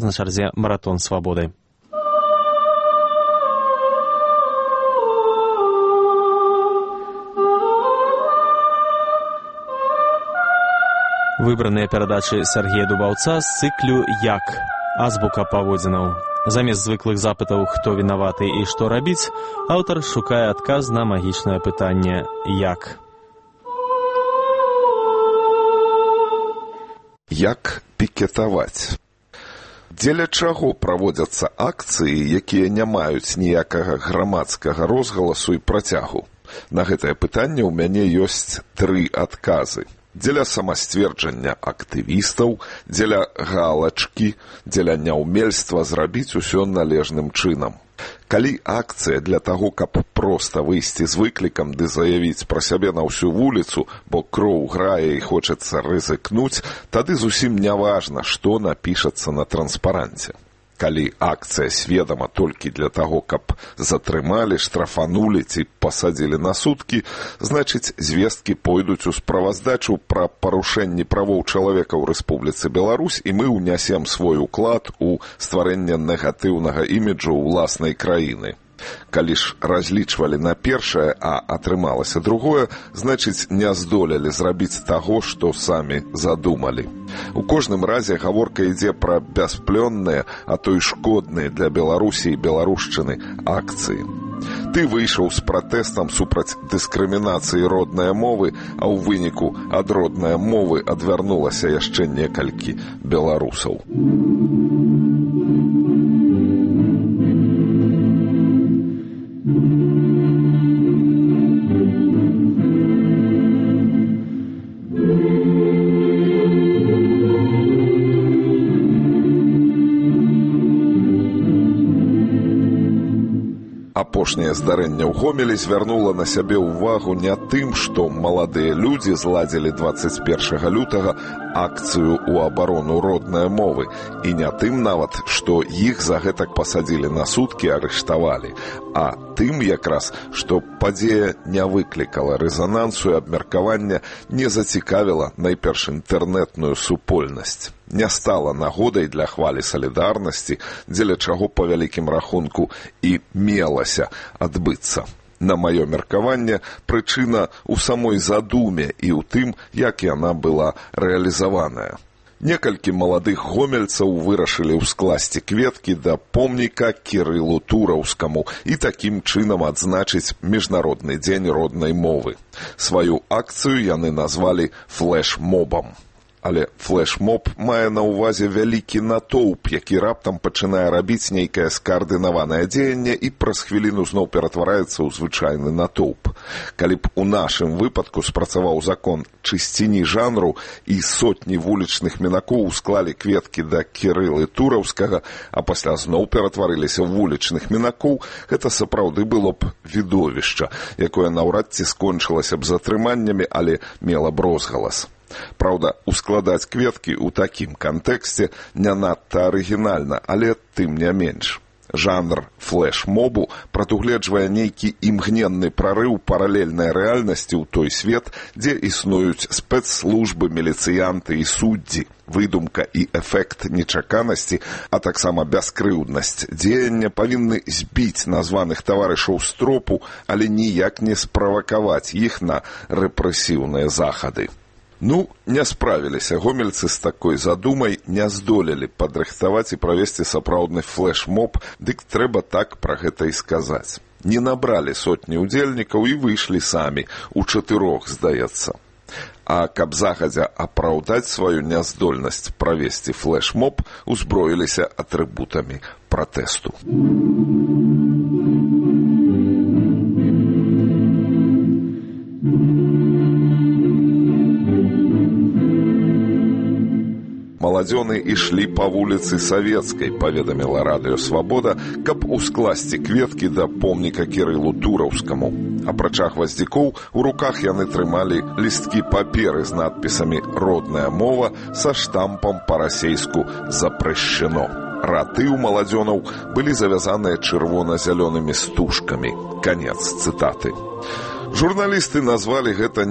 на чарзе маратон свабоды. Выбраныя перадачы Сергея Дубаўца з цыклю «Як? Азбука паводзінаў». Замест звыклых запытаў «Хто вінаваты» і «Што рабіць», аўтар шукае адказ на магічнае пытанне «Як?». Як пікетаваць? Дзеля чаго праводзяцца акцыі, якія не маюць ніякага грамадскага розгаласу і працягу? На гэтае пытанне ў мяне ёсць 3 адказы. Дзеля самасцверджання актывістаў, дзеля галачкі, дзеля няўмельства зрабіць усё належным чынам. Калі акцыя для таго, каб проста выйсці з выклікам ды заявіць пра сябе на ўсю вуліцу, бо кроў грае і хочацца рызыкнуць, тады зусім не важна, што напішацца на транспаранце. Калі акцыя сведама толькі для таго, каб затрымалі, штрафанулі ці пасадзілі на суткі, значыць, звесткі пойдуць у справаздачу пра парушэнні правоў чалавека ў Рэспубліцы Беларусь, і мы ўнясем свой уклад у стварэнне негатыўнага іміджу ўласнай краіны. Калі ж разлічвалі на першае, а атрымалася другое, значыць, не здолелі зрабіць таго, што самі задумалі. У кожным разе гаворка ідзе пра бясплённыя, а то і шкодныя для Беларусі і беларушчыны акцыі. Ты выйшаў з пратэстам супраць дыскрымінацыі роднай мовы, а ў выніку ад роднай мовы адвярнулася яшчэ некалькі беларусаў. Апошняе здарэнне ў Гомелі звярнула на сябе ўвагу не тым, што маладыя людзі зладзілі 21 лютага акцыю ў абарону роднай мовы, і не тым нават, што іх за гэтак пасадзілі на суткі, арыштавалі, а тым якраз, што падзея не выклікала рэзанансу і абмеркавання, не зацікавіла найперш інтэрнэтную супольнасць. Не стала нагодай для хвалі салідарнасці, дзеля чаго па вялікім рахунку і мелася адбыцца. На маё меркаванне, прычына ў самой задуме і ў тым, як яна была рэалізаваная. Некалькі маладых гомельцаў вырашылі ўскласці кветкі да помніка Кірылу Тураўскаму і такім чынам адзначыць Міжнародны дзень роднай мовы. Сваю акцыю яны назвалі флэш-мобам. Але флэш-моб мае на ўвазе вялікі натоўп, які раптам пачынае рабіць нейкае скаардынаванае дзеянне і праз хвіліну зноў ператвараецца ў звычайны натоўп. Калі б у нашым выпадку спрацаваў закон чысціні жанру і сотні вулічных мінакоў склалі кветкі да Кірылы Тураўскага, а пасля зноў ператварыліся ў вулічных мінакоў, гэта сапраўды было б відовішча, якое наўрад ці скончылася б затрыманнямі, але мела б розгалас. Праўда, ускладаць кветкі ў такім кантэксце не надта арыгінальна, але тым не менш. Жанр флэш-мобу прадугледжвае нейкі імгненны прарыў паралельнай рэальнасці ў той свет, дзе існуюць спецслужбы, міліцыянты і суддзі. Выдумка і эфект нечаканасці, а таксама бяскрыўднасць дзеяння павінны збіць названых таварышаў з тропу, але ніяк не справакаваць іх на рэпрэсіўныя захады. Ну, не справіліся гомельцы з такой задумай, не здолелі падрыхтаваць і правесці сапраўдны флэш-моб, дык трэба так пра гэта і сказаць. Не набралі сотні удзельнікаў і выйшлі самі, у 4, здаецца. А каб загадзя апраўдаць сваю няздольнасць правесці флэш-моб, узброіліся атрыбутамі пратэсту. Маладзёны ішлі па вуліцы Савецкай, паведаміла радыё «Свабода», каб ускласці кветкі да помніка Кірылу Тураўскаму. Апрача гваздзікоў, у руках яны трымалі лісткі паперы з надпісамі «Родная мова» са штампам па-расейску «Запрещено». Раты ў маладзёнаў былі завязаныя чырвона-зялёнымі стужкамі. Канец цытаты. Журналісты назвалі гэта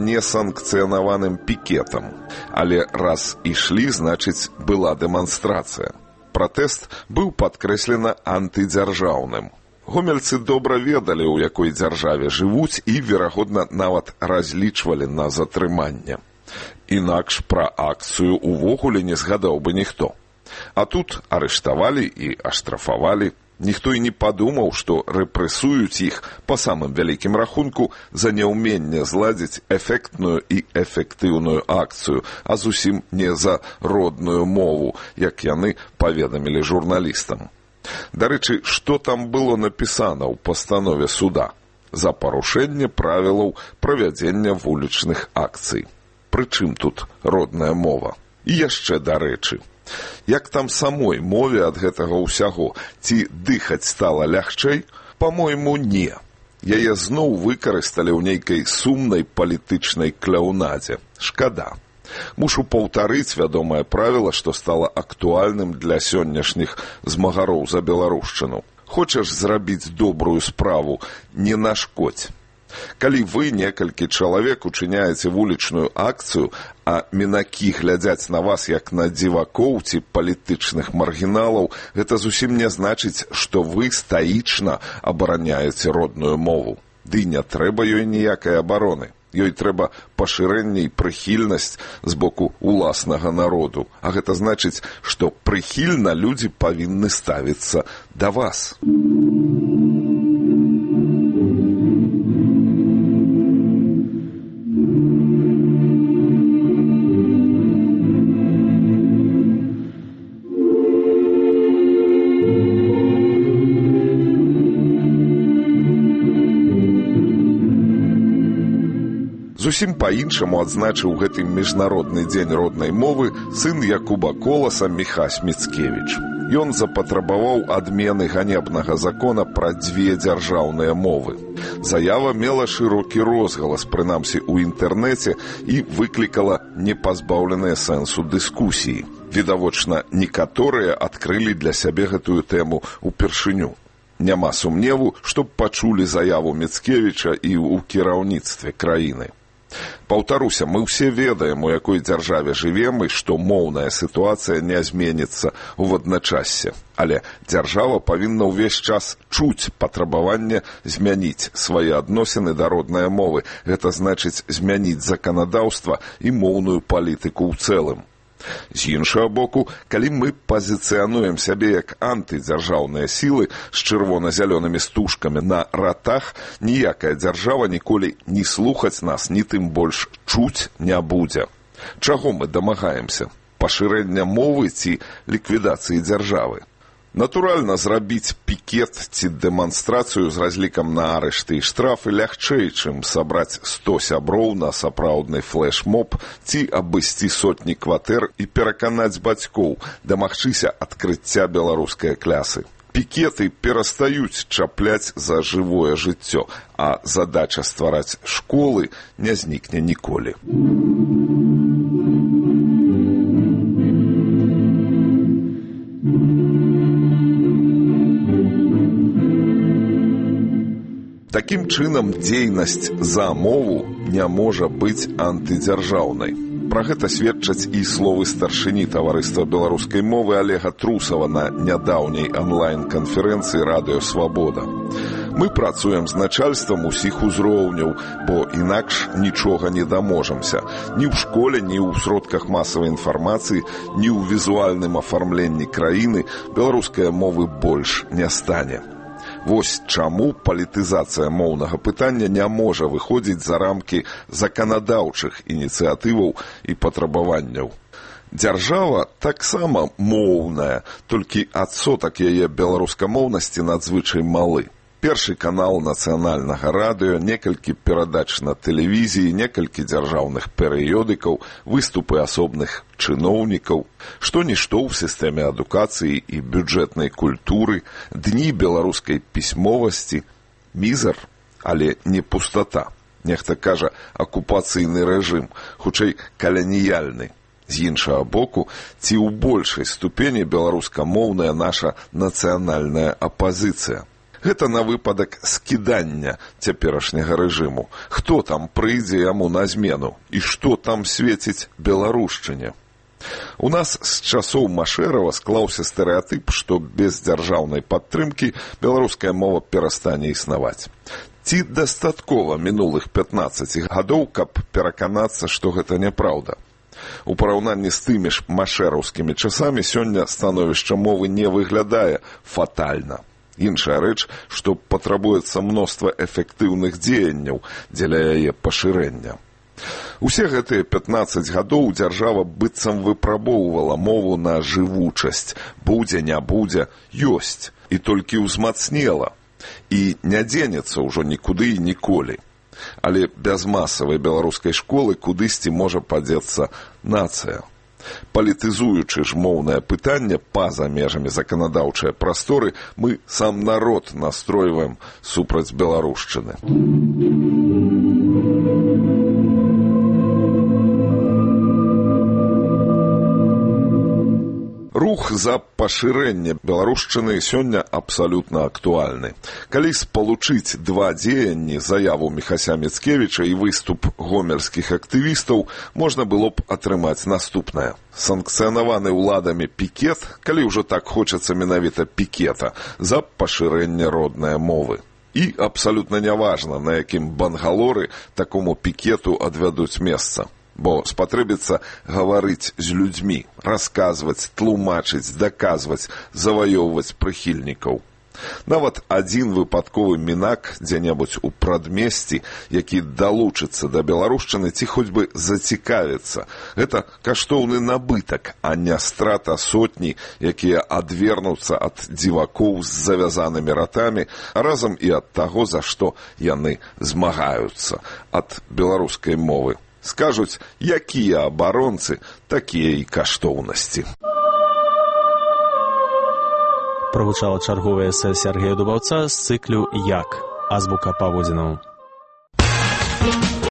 несанкцыянаваным пікетам, але раз ішлі, значыць, была дэманстрацыя. пратэст быў падкрэслена антыдзяржаўным. Гомельцы добра ведалі, у якой дзяржаве жывуць і, верагодна, нават разлічвалі на затрыманне. Інакш пра акцыю увогуле не згадаў бы ніхто. А тут арыштавалі і аштрафавалі. Ніхто і не падумаў, што рэпрэсуюць іх па самым вялікім рахунку за няўменне зладзіць эфектную і эфектыўную акцыю, а зусім не за родную мову, як яны паведамілі журналістам. Дарэчы, што там было напісана ў пастанове суда? За парушэнне правілаў правядзення вулічных акцый. Прычым тут родная мова? І яшчэ дарэчы. Як там самой мове ад гэтага ўсяго? Ці дыхаць стала лягчэй? Па-мойму, не. Яе зноў выкарысталі ў нейкай сумнай палітычнай кляўнадзе. Шкада. Мушу паўтарыць вядомае правіла, што стала актуальным для сённяшніх змагароў за беларушчыну. Хочаш зрабіць добрую справу, не нашкодзь. Калі вы, некалькі чалавек, учыняеце вулічную акцыю, а мінакі глядзяць на вас як на дзівакоў ці палітычных маргіналаў, гэта зусім не значыць, што вы стаічна абараняеце родную мову. Ды не трэба ёй ніякай абароны. Ёй трэба пашырэнне і прыхільнасць з боку уласнага народу. А гэта значыць, што прыхільна людзі павінны ставіцца да вас. Зусім па-іншаму адзначыў гэты міжнародны дзень роднай мовы сын Якуба Коласа Міхась Міцкевіч. Ён запатрабаваў адмены ганебнага закона пра дзве дзяржаўныя мовы. Заява мела шырокі розгалас, прынамсі ў інтэрнэце, і выклікала непазбаўленыя сэнсу дыскусіі. Відавочна, некаторыя адкрылі для сябе гэтую тэму ўпершыню. Няма сумневу, што пачулі заяву Міцкевіча і ў кіраўніцтве краіны. Паўтаруся, мы ўсе ведаем, у якой дзяржаве жывем і што моўная сітуацыя не зменіцца ў адначассе. Але дзяржава павінна ўвесь час чуць патрабаванне змяніць свае адносіны да роднай мовы. Гэта значыць змяніць заканадаўства і моўную палітыку ў цэлым. З іншага боку, калі мы пазіцыянуем сябе як антыдзяржаўныя сілы з чырвона-зялёнымі стужкамі на ратах, ніякая дзяржава ніколі ні слухаць нас, ні тым больш чуць не будзе. Чаго мы дамагаемся? Пашырэння мовы ці ліквідацыі дзяржавы? Натуральна, зрабіць пікет ці дэманстрацыю з разлікам на арышты і штрафы лягчэй, чым сабраць 100 сяброў на сапраўдны флэш-моб ці абысці сотні кватэр і пераканаць бацькоў, дамагчыся адкрыцця беларускай клясы. Пікеты перастаюць чапляць за жывое жыццё, а задача ствараць школы не знікне ніколі. Такім чынам, дзейнасць за мову не можа быць антыдзяржаўнай. Пра гэта сведчаць і словы старшыні таварыства беларускай мовы Олега Трусава на нядаўняй онлайн-канферэнцыі «Радыё Свабода». Мы працуем з начальствам усіх узроўняў, бо інакш нічога не даможамся. Ні ў школе, ні ў сродках масавай інфармацыі, ні ў візуальным афармленні краіны беларускай мовы больш не стане. Вось чаму палітызацыя моўнага пытання не можа выходзіць за рамкі заканадаўчых ініцыятываў і патрабаванняў. Дзяржава таксама моўная, толькі адсотак яе беларускамоўнасці надзвычай малы. Першы канал нацыянальнага радыё, некалькі перадач на тэлевізіі, некалькі дзяржаўных перыёдыкаў, выступы асобных чыноўнікаў, што-нішто ў сістэме адукацыі і бюджэтнай культуры, дні беларускай пісьмовасці, мізар, але не пустата. Нехта кажа акупацыйны рэжым, хутчэй каланіяльны. З іншага боку, ці ў большай ступені беларускамоўная наша нацыянальная апазіцыя. Гэта на выпадак скідання цяперашняга рэжыму. Хто там прыйдзе яму на змену? І што там свеціць беларушчыне? У нас з часоў Машэрава склаўся стэрэатып, што без дзяржаўнай падтрымкі беларуская мова перастане існаваць. Ці дастаткова мінулых 15 гадоў, каб пераканацца, што гэта няпраўда? У параўнанні з тымі ж машэраўскімі часамі сёння становішча мовы не выглядае фатальна. Іншая рэч, што патрабуецца мноства эфектыўных дзеянняў дзеля яе пашырэння. Усе гэтыя 15 гадоў дзяржава быццам выпрабоўвала мову на жывучасць. Будзе, не будзе, ёсць. І толькі ўзмацнела. І не дзенецца ўжо нікуды і ніколі. Але без масавай беларускай школы кудысьці можа падзецца нацыя. Палітызуючы ж моўнае пытанне па-за межамі заканадаўчай прасторы, мы сам народ настройваем супраць беларушчыны. Рух за пашырэнне беларушчыны сёння абсалютна актуальны. Калі спалучыць два дзеянні, заяву Міхася Міцкевіча і выступ гомельскіх актывістаў, можна было б атрымаць наступнае. Санкцыянаваны ўладамі пікет, калі ўжо так хочацца менавіта пікета, за пашырэнне роднай мовы. І абсалютна няважна, на якім бангалоры такому пікету адвядуць месца. Бо спатрэбіцца гаварыць з людзьмі, расказваць, тлумачыць, даказваць, заваёўваць прыхільнікаў. Нават адзін выпадковы мінак дзе-небудзь у прадмесці, які далучыцца да беларушчыны ці хоць бы зацікавіцца. Гэта каштоўны набытак, а не страта сотні, якія адвернуцца ад дзівакоў з завязанымі ратамі, а разам і ад таго, за што яны змагаюцца, ад беларускай мовы. Скажуць, якія абаронцы, такія і каштоўнасці. Прагучала чарговае эсэ Сергея Дубаўца з цыклю «Як? Азбука паводзінаў».